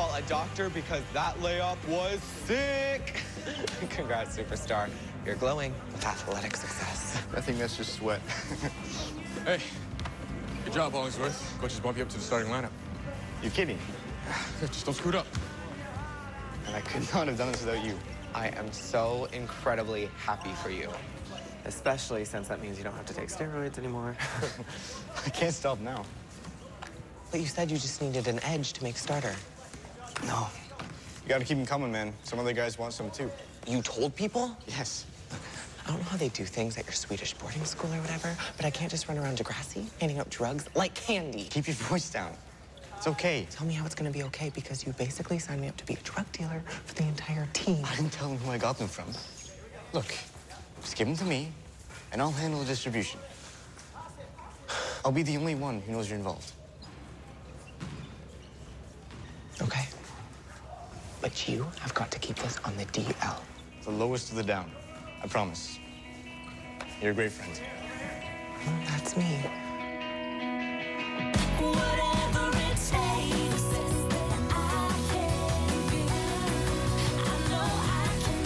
call a doctor because that layup was sick. Congrats, superstar. You're glowing with athletic success. I think that's just sweat. Hey, good job, Hollingsworth. Coaches bump you up to the starting lineup. You kidding? Just don't screw it up. And I could not have done this without you. I am so incredibly happy for you. Especially since that means you don't have to take steroids anymore. I can't stop now. But you said you just needed an edge to make starter. No. You gotta keep them coming, man. Some other guys want some too. You told people? Yes. I don't know how they do things at your Swedish boarding school or whatever, but I can't just run around Degrassi handing out drugs like candy. Keep your voice down. It's okay. Tell me how it's gonna be okay, because you basically signed me up to be a drug dealer for the entire team. I didn't tell them who I got them from. Look, just give them to me, and I'll handle the distribution. I'll be the only one who knows you're involved. Okay. But you have got to keep this on the DL. The lowest of the down. I promise. You're a great friend. That's me. Whatever it takes, I can be. I know I can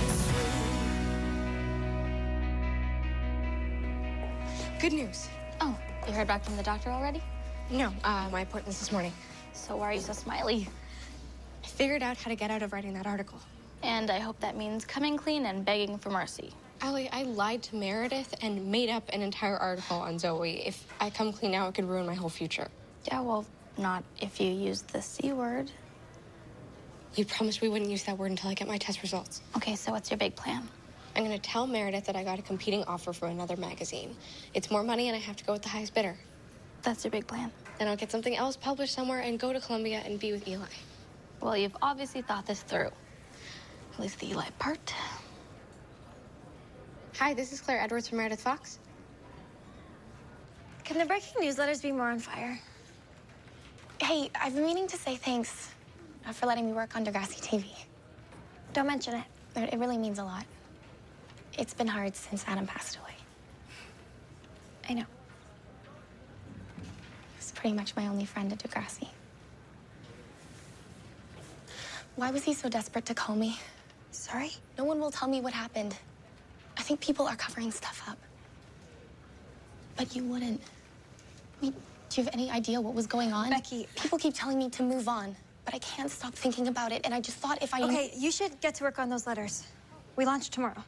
make it through. Good news. Oh, you heard back from the doctor already? No, my appointment's this morning. So why are you so smiley? I figured out how to get out of writing that article. And I hope that means coming clean and begging for mercy. Allie, I lied to Meredith and made up an entire article on Zoe. If I come clean now, it could ruin my whole future. Yeah, well, not if you use the C word. We promised we wouldn't use that word until I get my test results. Okay, so what's your big plan? I'm gonna tell Meredith that I got a competing offer from another magazine. It's more money and I have to go with the highest bidder. That's your big plan. Then I'll get something else published somewhere and go to Columbia and be with Eli. Well, you've obviously thought this through. At least the Eli part. Hi, this is Claire Edwards from Meredith Fox. Can the breaking newsletters be more on fire? Hey, I've been meaning to say thanks for letting me work on Degrassi TV. Don't mention it. It really means a lot. It's been hard since Adam passed away. I know. He was pretty much my only friend at Degrassi. Why was he so desperate to call me? Sorry? No one will tell me what happened. I think people are covering stuff up. But you wouldn't. I mean, do you have any idea what was going on? Becky. People keep telling me to move on, but I can't stop thinking about it, and I just thought if I... Okay, you should get to work on those letters. We launch tomorrow.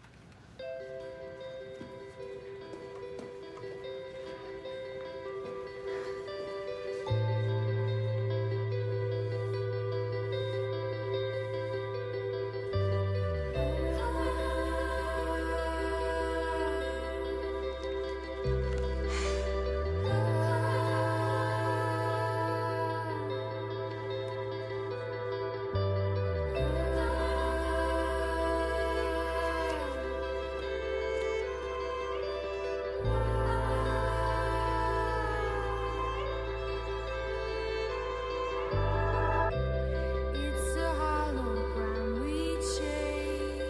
It's a hologram we chase.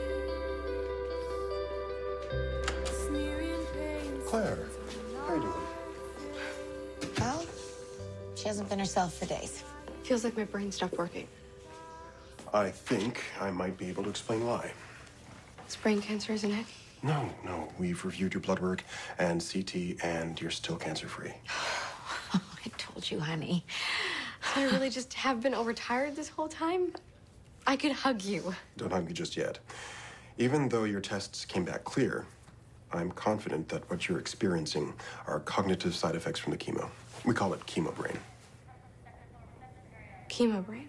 Sneering pains. Claire, how are you doing? Well, she hasn't been herself for days. Feels like my brain stopped working. I think I might be able to explain why. It's brain cancer, isn't it? No, we've reviewed your blood work and CT, and you're still cancer-free. I told you, honey. So I really just have been overtired this whole time? I could hug you. Don't hug me just yet. Even though your tests came back clear, I'm confident that what you're experiencing are cognitive side effects from the chemo. We call it chemo brain. Chemo brain.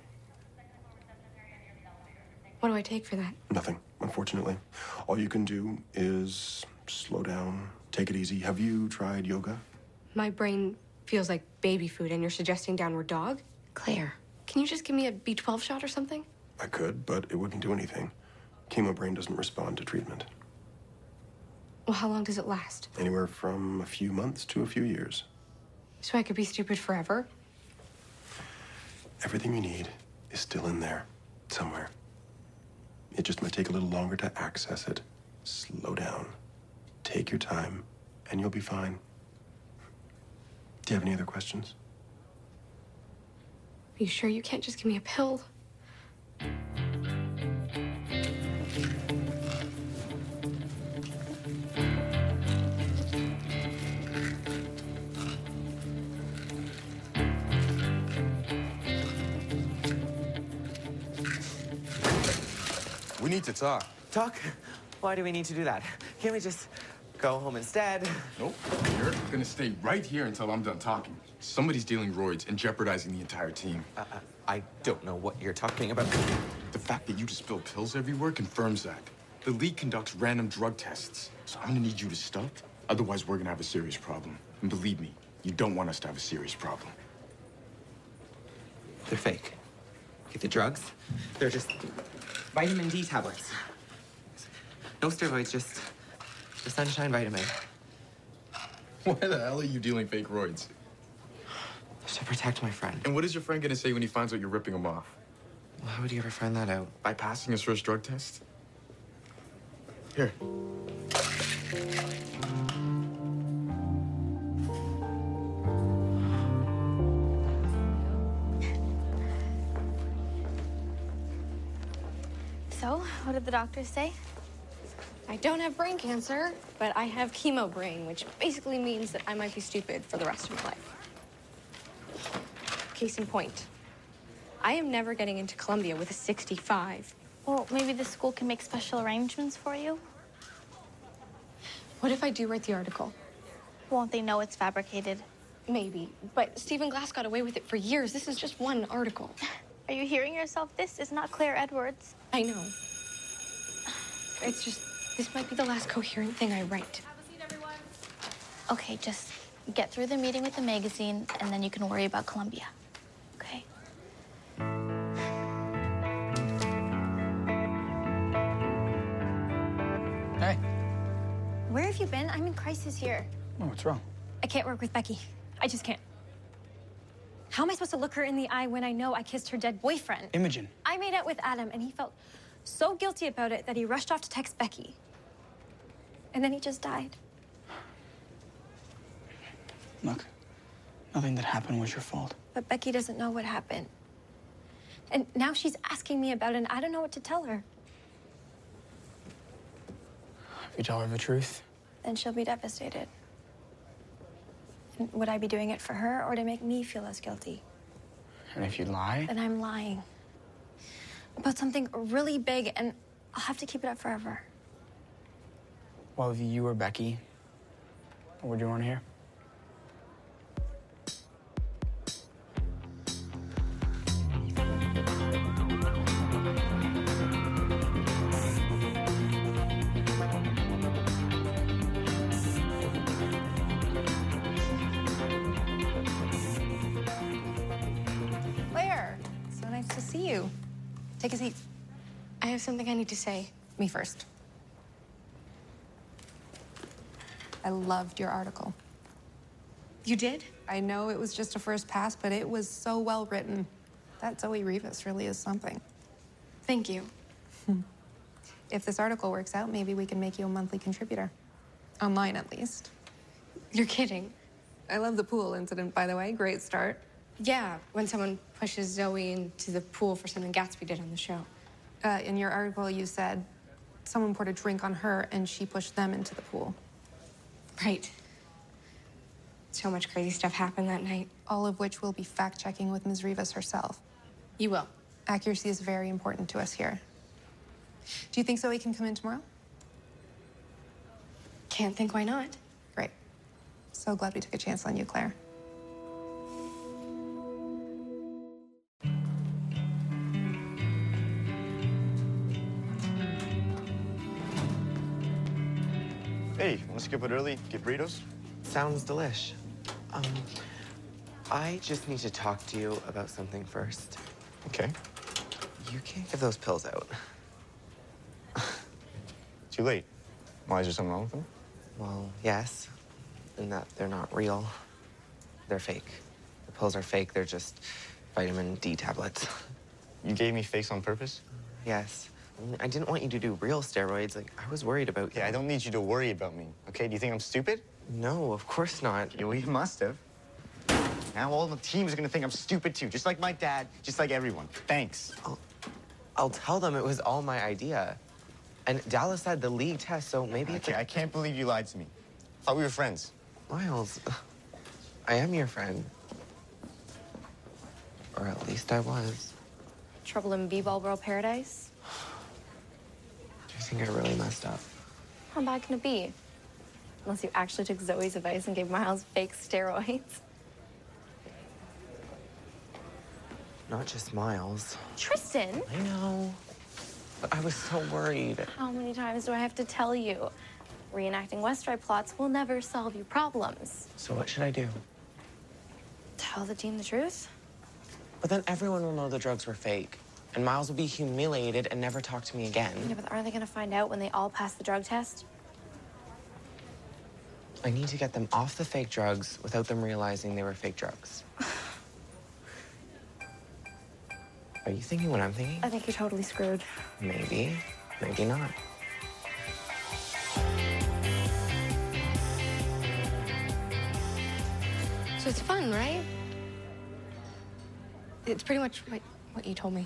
What do I take for that? Nothing, unfortunately. All you can do is slow down, take it easy. Have you tried yoga? My brain feels like baby food, and you're suggesting downward dog? Claire. Can you just give me a B12 shot or something? I could, but it wouldn't do anything. Chemo brain doesn't respond to treatment. Well, how long does it last? Anywhere from a few months to a few years. So I could be stupid forever? Everything you need is still in there, somewhere. It just might take a little longer to access it. Slow down. Take your time, and you'll be fine. Do you have any other questions? Are you sure you can't just give me a pill? need to talk. Talk? Why do we need to do that? Can't we just go home instead? Nope. You're gonna stay right here until I'm done talking. Somebody's dealing roids and jeopardizing the entire team. I don't know what you're talking about. The fact that you just spill pills everywhere confirms that. The league conducts random drug tests. So I'm gonna need you to stop. Otherwise, we're gonna have a serious problem. And believe me, you don't want us to have a serious problem. They're fake. Okay, the drugs, they're just vitamin D tablets. No steroids, just the sunshine vitamin. Why the hell are you dealing fake roids? To protect my friend. And what is your friend gonna say when he finds out you're ripping him off? Well, how would he ever find that out? By passing his first drug test? Here. So, what did the doctors say? I don't have brain cancer, but I have chemo brain, which basically means that I might be stupid for the rest of my life. Case in point, I am never getting into Columbia with a 65. Well, maybe the school can make special arrangements for you. What if I do write the article? Won't they know it's fabricated? Maybe, but Stephen Glass got away with it for years. This is just one article. Are you hearing yourself? This is not Claire Edwards. I know. It's just, this might be the last coherent thing I write. Okay, just get through the meeting with the magazine, and then you can worry about Columbia. Okay? Hey. Where have you been? I'm in crisis here. Oh, what's wrong? I can't work with Becky. I just can't. How am I supposed to look her in the eye when I know I kissed her dead boyfriend? Imogen. I made out with Adam, and he felt so guilty about it that he rushed off to text Becky. And then he just died. Look, nothing that happened was your fault. But Becky doesn't know what happened. And now she's asking me about it, and I don't know what to tell her. If you tell her the truth, Then she'll be devastated. And would I be doing it for her or to make me feel less guilty? and if you lie, Then I'm lying. About something really big, and I'll have to keep it up forever. well, if you were Becky, what would you want to hear? Claire, so nice to see you. Take a seat. I have something I need to say. Me first. I loved your article. You did? I know it was just a first pass, but it was so well written. That Zoe Rivas really is something. Thank you. If this article works out, maybe we can make you a monthly contributor. Online, at least. You're kidding. I love the pool incident, by the way. Great start. Yeah, when someone pushes Zoe into the pool for something Gatsby did on the show. In your article, you said someone poured a drink on her and she pushed them into the pool. Right. So much crazy stuff happened that night. All of which we'll be fact-checking with Ms. Rivas herself. You will. Accuracy is very important to us here. Do you think Zoe can come in tomorrow? Can't think why not. Great. So glad we took a chance on you, Claire. Hey, want to skip it early? Get burritos? Sounds delish. I just need to talk to you about something first. Okay. You can't give those pills out. Too late. Why, is there something wrong with them? Well, yes, in that they're not real. They're fake. The pills are fake. They're just vitamin D tablets. You gave me fakes on purpose? Yes. I didn't want you to do real steroids. Like, I was worried about you. Yeah, I don't need you to worry about me, okay? Do you think I'm stupid? No, of course not. Yeah, well, you must have. Now all the teams are gonna think I'm stupid too, just like my dad, just like everyone. Thanks. I'll tell them it was all my idea. And Dallas had the league test, so maybe it's Okay, I can't believe you lied to me. Thought we were friends. Miles, I am your friend. Or at least I was. Trouble in B-Ball World Paradise? think I really messed up. How bad can it be? Unless you actually took Zoe's advice and gave Miles fake steroids. Not just Miles. Tristan! I know. But I was so worried. How many times do I have to tell you? Reenacting West Drive plots will never solve your problems. So what should I do? Tell the team the truth? But then everyone will know the drugs were fake. And Miles will be humiliated and never talk to me again. Yeah, but aren't they gonna find out when they all pass the drug test? I need to get them off the fake drugs without them realizing they were fake drugs. Are you thinking what I'm thinking? I think you're totally screwed. Maybe. Maybe not. So it's fun, right? It's pretty much what you told me.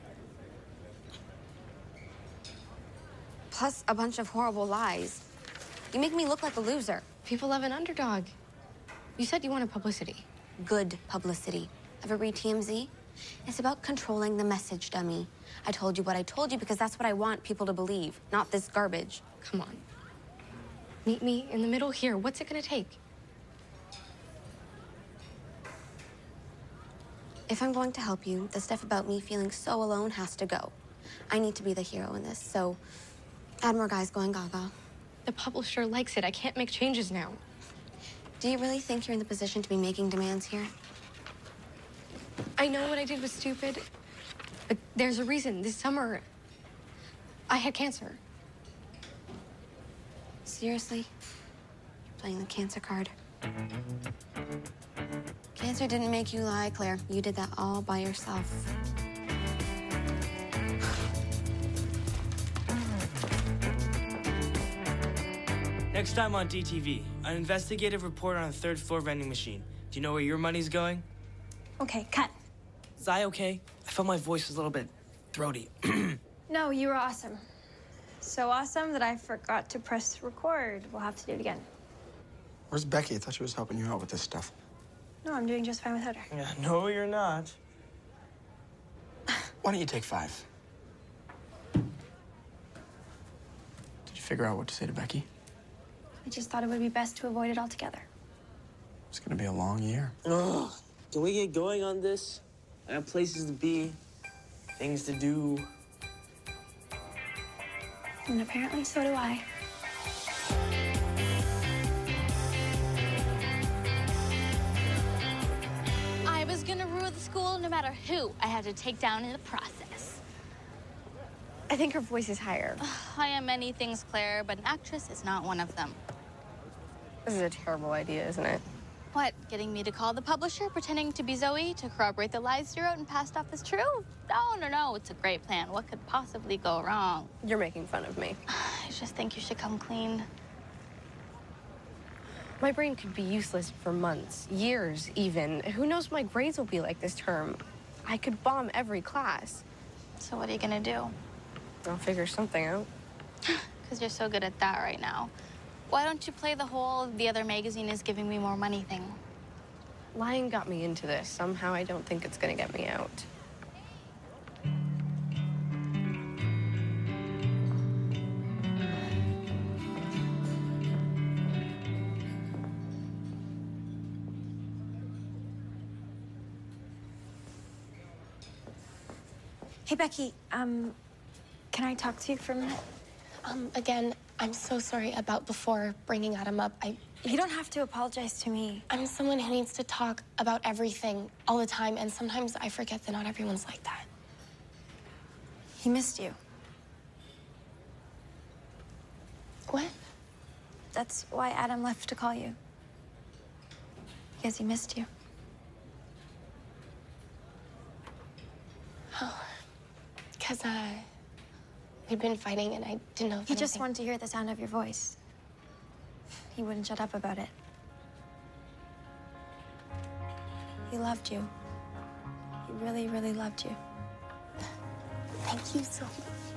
Plus a bunch of horrible lies. You make me look like a loser. People love an underdog. You said you wanted publicity. Good publicity. Ever read TMZ? It's about controlling the message, dummy. I told you what I told you because that's what I want people to believe, not this garbage. Come on. Meet me in the middle here. What's it gonna take? If I'm going to help you, the stuff about me feeling so alone has to go. I need to be the hero in this, so add more guys going gaga. The publisher likes it. I can't make changes now. Do you really think you're in the position to be making demands here? I know what I did was stupid, but there's a reason. This summer, I had cancer. Seriously? You're playing the cancer card. Cancer didn't make you lie, Claire. You did that all by yourself. Next time on DTV, an investigative report on a third-floor vending machine. Do you know where your money's going? Okay, cut. Is I okay? I felt my voice was a little bit throaty. No, you were awesome. So awesome that I forgot to press record. We'll have to do it again. Where's Becky? I thought she was helping you out with this stuff. No, I'm doing just fine without her. Yeah, no, you're not. Why don't you take 5? Did you figure out what to say to Becky? I just thought it would be best to avoid it altogether. It's gonna be a long year. Ugh, can we get going on this? I got places to be, things to do. And apparently so do I. I was gonna rule the school no matter who I had to take down in the process. I think her voice is higher. I am many things, Claire, but an actress is not one of them. This is a terrible idea, isn't it? What, getting me to call the publisher, pretending to be Zoe to corroborate the lies you wrote and passed off as true? No, it's a great plan. What could possibly go wrong? You're making fun of me. I just think you should come clean. My brain could be useless for months, years even. Who knows what my grades will be like this term? I could bomb every class. So what are you gonna do? I'll figure something out. Because you're so good at that right now. Why don't you play the whole the other magazine is giving me more money thing? Lying got me into this. Somehow I don't think it's gonna get me out. Hey, Becky, can I talk to you for a minute? Again, I'm so sorry about before bringing Adam up. You don't have to apologize to me. I'm someone who needs to talk about everything all the time, and sometimes I forget that not everyone's like that. He missed you. What? That's why Adam left to call you. Because he missed you. Oh. Because, we'd been fighting, and I didn't know if He just anything- wanted to hear the sound of your voice. He wouldn't shut up about it. He loved you. He really, really loved you. Thank you so much.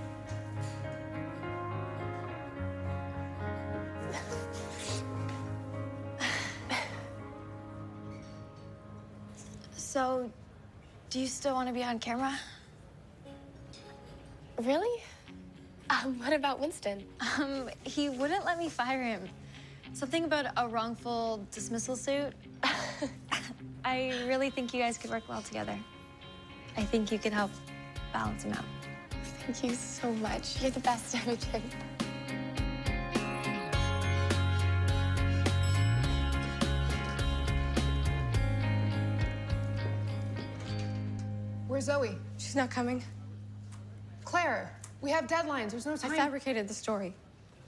So, do you still want to be on camera? Really? What about Winston? He wouldn't let me fire him. Something about a wrongful dismissal suit. I really think you guys could work well together. I think you could help balance him out. Thank you so much. You're the best, Imogen. Where's Zoe? She's not coming. Claire, we have deadlines. There's no time. I fabricated the story.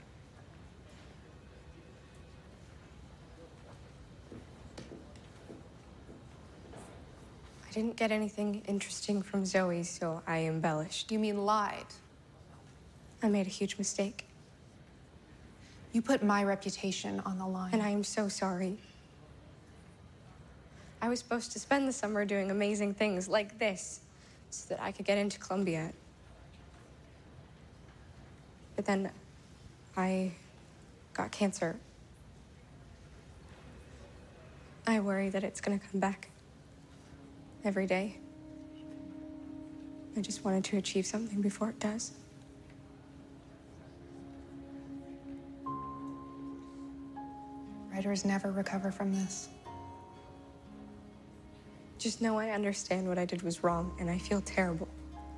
I didn't get anything interesting from Zoe, so I embellished. You mean lied? I made a huge mistake. You put my reputation on the line. And I am so sorry. I was supposed to spend the summer doing amazing things like this so that I could get into Columbia. But then I got cancer. I worry that it's gonna come back every day. I just wanted to achieve something before it does. Writers never recover from this. Just know I understand what I did was wrong, and I feel terrible.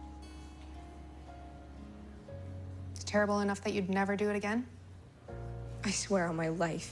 It's terrible enough that you'd never do it again? I swear on my life.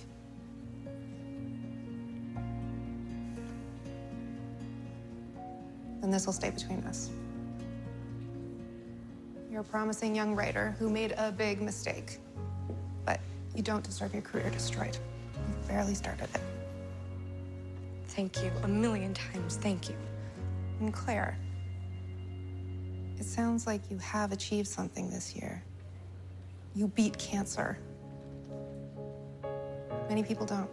Then this will stay between us. You're a promising young writer who made a big mistake. But you don't deserve your career destroyed. You've barely started it. Thank you. A million times, thank you. And Claire, it sounds like you have achieved something this year. You beat cancer. Many people don't.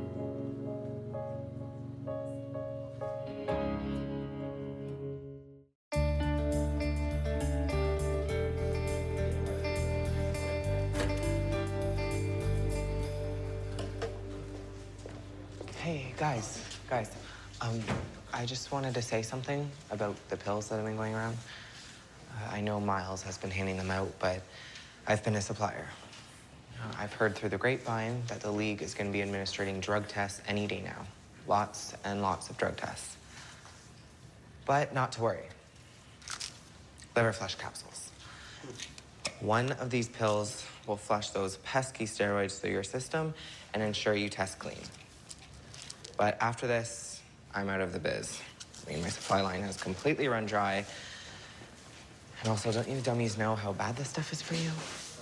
Hey, guys. I just wanted to say something about the pills that have been going around. I know Miles has been handing them out, but I've been a supplier. I've heard through the grapevine that the League is going to be administering drug tests any day now. Lots and lots of drug tests. But not to worry. Liver flush capsules. One of these pills will flush those pesky steroids through your system and ensure you test clean. But after this, I'm out of the biz. I mean, my supply line has completely run dry. And also, don't you dummies know how bad this stuff is for you?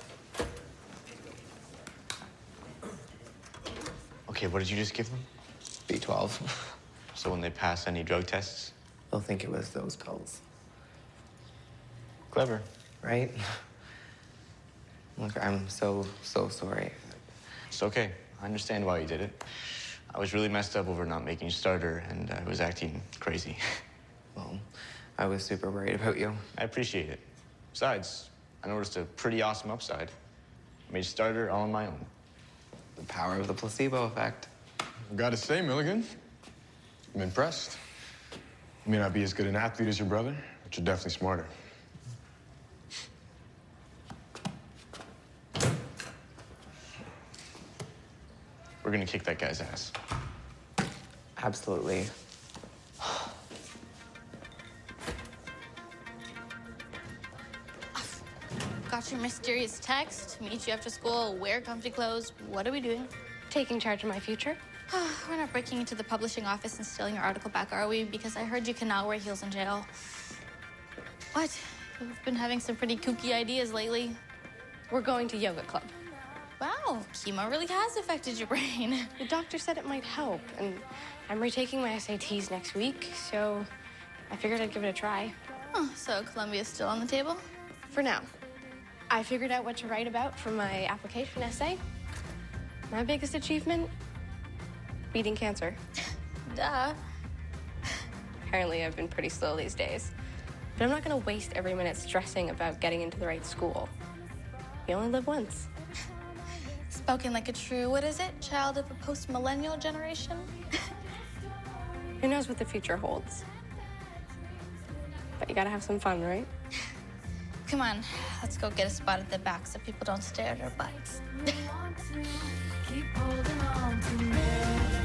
Okay, what did you just give them? B12. So when they pass any drug tests? They'll think it was those pills. Clever. Right? Look, I'm so sorry. It's okay. I understand why you did it. I was really messed up over not making you starter, and I was acting crazy. Well, I was super worried about you. I appreciate it. Besides, I noticed a pretty awesome upside. I made starter all on my own. The power of the placebo effect. I've got to say, Milligan, I'm impressed. You may not be as good an athlete as your brother, but you're definitely smarter. We're gonna kick that guy's ass. Absolutely. Got your mysterious text. Meet you after school. Wear comfy clothes. What are we doing? Taking charge of my future? We're not breaking into the publishing office and stealing your article back, are we? Because I heard you cannot wear heels in jail. What? You've been having some pretty kooky ideas lately. We're going to yoga club. Wow, chemo really has affected your brain. The doctor said it might help, and I'm retaking my SATs next week, so I figured I'd give it a try. Oh, so Columbia's still on the table? For now. I figured out what to write about for my application essay. My biggest achievement? Beating cancer. Duh. Apparently, I've been pretty slow these days. But I'm not gonna waste every minute stressing about getting into the right school. You only live once. Spoken like a true, what is it? Child of a post-millennial generation? Who knows what the future holds? But you gotta have some fun, right? Come on, let's go get a spot at the back so people don't stare at our butts. Keep holding on to me.